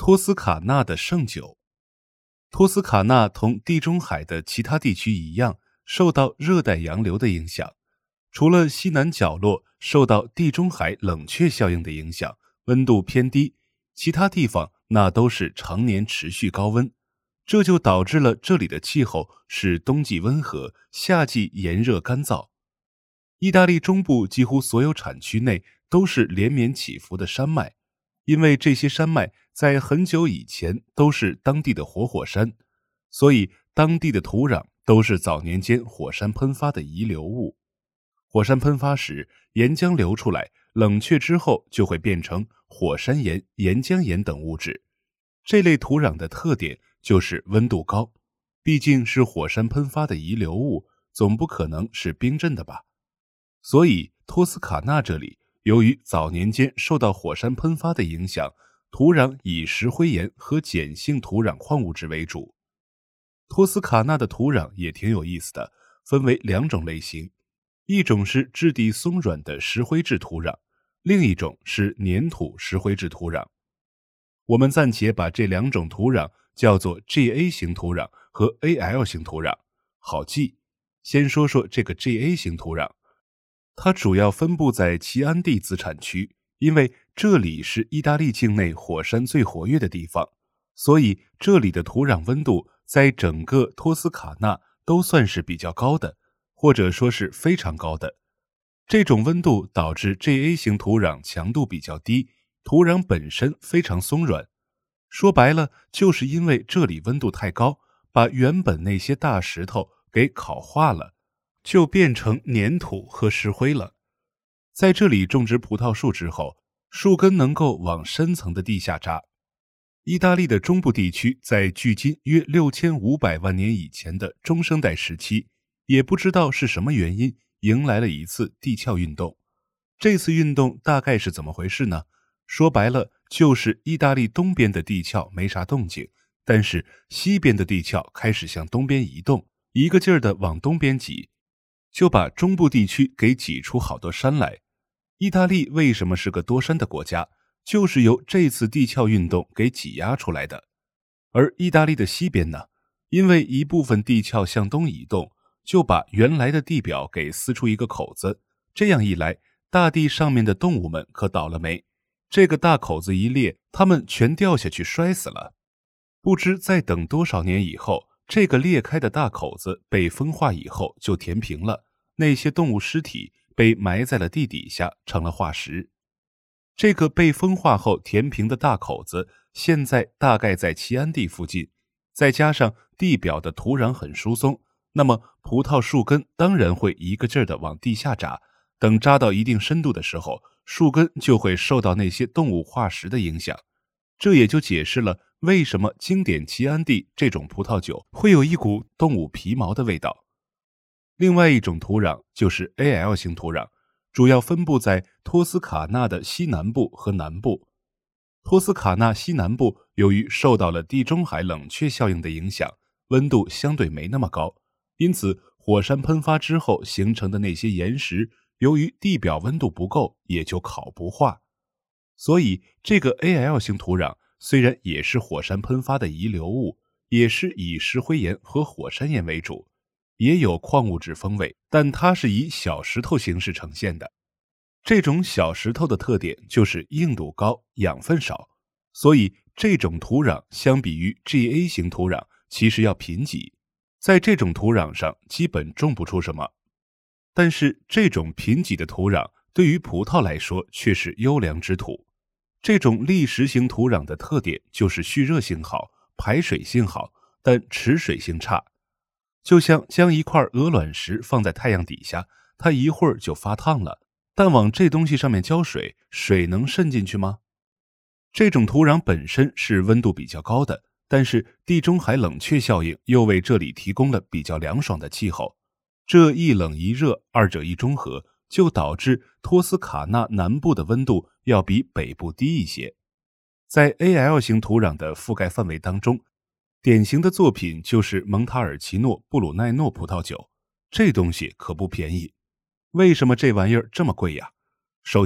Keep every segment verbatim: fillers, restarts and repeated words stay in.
托斯卡纳的圣酒。托斯卡纳同地中海的其他地区一样，受到热带洋流的影响。除了西南角落受到地中海冷却效应的影响，温度偏低，其他地方那都是常年持续高温。这就导致了这里的气候是冬季温和，夏季炎热干燥。意大利中部几乎所有产区内都是连绵起伏的山脉，因为这些山脉在很久以前都是当地的活火山，所以当地的土壤都是早年间火山喷发的遗留物。火山喷发时，岩浆流出来，冷却之后就会变成火山岩、岩浆岩等物质。这类土壤的特点就是温度高，毕竟是火山喷发的遗留物，总不可能是冰镇的吧。所以托斯卡纳这里由于早年间受到火山喷发的影响，土壤以石灰岩和碱性土壤矿物质为主。托斯卡纳的土壤也挺有意思的，分为两种类型，一种是质地松软的石灰质土壤，另一种是粘土石灰质土壤。我们暂且把这两种土壤叫做 G A 型土壤和 A L 型土壤，好记。先说说这个 G A 型土壤，它主要分布在齐安地自产区，因为这里是意大利境内火山最活跃的地方，所以这里的土壤温度在整个托斯卡纳都算是比较高的，或者说是非常高的。这种温度导致 G A 型土壤强度比较低，土壤本身非常松软。说白了，就是因为这里温度太高，把原本那些大石头给烤化了，就变成粘土和石灰了。在这里种植葡萄树之后，树根能够往深层的地下扎。意大利的中部地区在距今约六千五百万年以前的中生代时期，也不知道是什么原因，迎来了一次地壳运动。这次运动大概是怎么回事呢？说白了，就是意大利东边的地壳没啥动静，但是西边的地壳开始向东边移动，一个劲儿的往东边挤，就把中部地区给挤出好多山来。意大利为什么是个多山的国家？就是由这次地壳运动给挤压出来的。而意大利的西边呢，因为一部分地壳向东移动，就把原来的地表给撕出一个口子，这样一来，大地上面的动物们可倒了霉。这个大口子一裂，它们全掉下去摔死了。不知再等多少年以后，这个裂开的大口子被风化以后就填平了，那些动物尸体被埋在了地底下，成了化石。这个被风化后填平的大口子，现在大概在齐安地附近，再加上地表的土壤很疏松，那么葡萄树根当然会一个劲儿的往地下扎，等扎到一定深度的时候，树根就会受到那些动物化石的影响。这也就解释了为什么经典齐安地这种葡萄酒会有一股动物皮毛的味道。另外一种土壤就是 A L 型土壤，主要分布在托斯卡纳的西南部和南部。托斯卡纳西南部由于受到了地中海冷却效应的影响，温度相对没那么高，因此火山喷发之后形成的那些岩石，由于地表温度不够，也就烤不化。所以这个 A L 型土壤虽然也是火山喷发的遗留物，也是以石灰岩和火山岩为主，也有矿物质风味，但它是以小石头形式呈现的。这种小石头的特点就是硬度高，养分少，所以这种土壤相比于 G A 型土壤其实要贫瘠，在这种土壤上基本种不出什么。但是这种贫瘠的土壤对于葡萄来说却是优良之土。这种砾石型土壤的特点就是蓄热性好，排水性好，但持水性差。就像将一块鹅卵石放在太阳底下，它一会儿就发烫了，但往这东西上面浇水，水能渗进去吗？这种土壤本身是温度比较高的，但是地中海冷却效应又为这里提供了比较凉爽的气候。这一冷一热，二者一中和，就导致托斯卡纳南部的温度要比北部低一些。在 A L 型土壤的覆盖范围当中，典型的作品就是蒙塔尔奇诺布鲁奈诺葡萄酒，这东西可不便宜。为什么这玩意儿这么贵呀？首先，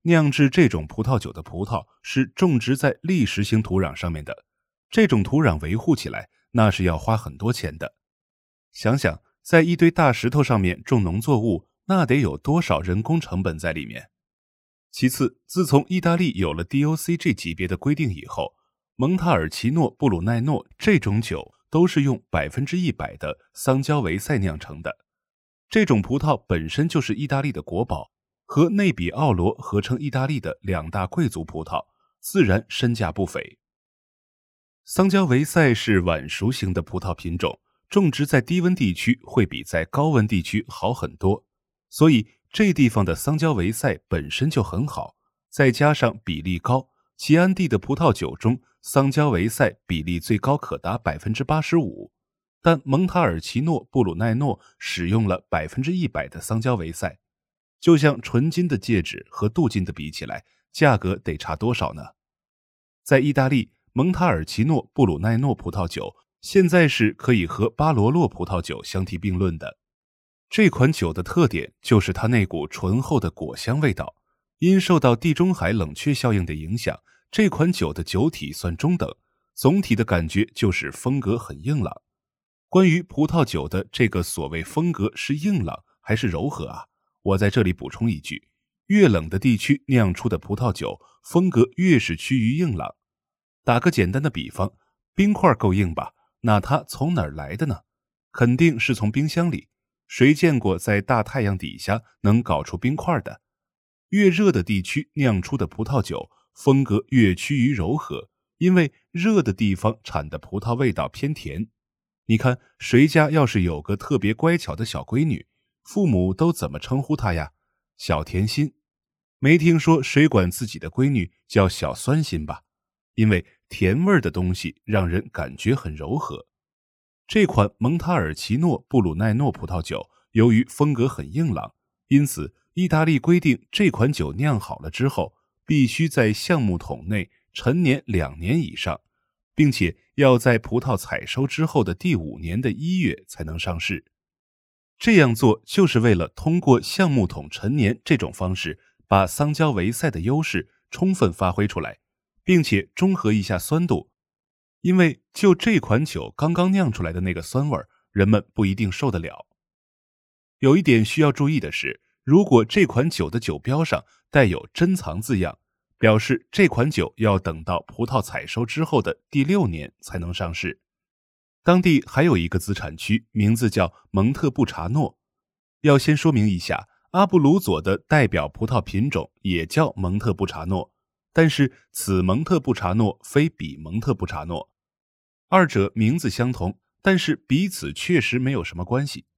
酿制这种葡萄酒的葡萄是种植在砾石型土壤上面的，这种土壤维护起来那是要花很多钱的。想想在一堆大石头上面种农作物，那得有多少人工成本在里面。其次，自从意大利有了 D O C G 级别的规定以后，蒙塔尔奇诺、布鲁奈诺这种酒都是用百分之一百的桑娇维塞酿成的。这种葡萄本身就是意大利的国宝，和内比奥罗合称意大利的两大贵族葡萄，自然身价不菲。桑娇维塞是晚熟型的葡萄品种，种植在低温地区会比在高温地区好很多，所以这地方的桑娇维塞本身就很好，再加上比例高，齐安地的葡萄酒中桑娇维塞比例最高可达 百分之八十五， 但蒙塔尔奇诺、布鲁奈诺使用了 百分之一百 的桑娇维塞，就像纯金的戒指和镀金的比起来，价格得差多少呢？在意大利，蒙塔尔奇诺、布鲁奈诺葡萄酒现在是可以和巴罗洛葡萄酒相提并论的。这款酒的特点就是它那股醇厚的果香味道，因受到地中海冷却效应的影响，这款酒的酒体算中等，总体的感觉就是风格很硬朗。关于葡萄酒的这个所谓风格是硬朗还是柔和啊，我在这里补充一句，越冷的地区酿出的葡萄酒风格越是趋于硬朗。打个简单的比方，冰块够硬吧，那它从哪儿来的呢？肯定是从冰箱里。谁见过在大太阳底下能搞出冰块的？越热的地区酿出的葡萄酒风格越趋于柔和，因为热的地方产的葡萄味道偏甜。你看谁家要是有个特别乖巧的小闺女，父母都怎么称呼她呀？小甜心。没听说谁管自己的闺女叫小酸心吧？因为甜味的东西让人感觉很柔和。这款蒙塔尔奇诺、布鲁奈诺葡萄酒由于风格很硬朗，因此意大利规定这款酒酿好了之后必须在橡木桶内陈年两年以上，并且要在葡萄采收之后的第五年的一月才能上市。这样做就是为了通过橡木桶陈年这种方式把桑娇维塞的优势充分发挥出来，并且中和一下酸度。因为就这款酒刚刚酿出来的那个酸味，人们不一定受得了。有一点需要注意的是，如果这款酒的酒标上带有珍藏字样，表示这款酒要等到葡萄采收之后的第六年才能上市。当地还有一个资产区，名字叫蒙特布查诺。要先说明一下，阿布鲁佐的代表葡萄品种也叫蒙特布查诺，但是此蒙特布查诺非彼蒙特布查诺，二者名字相同，但是彼此确实没有什么关系。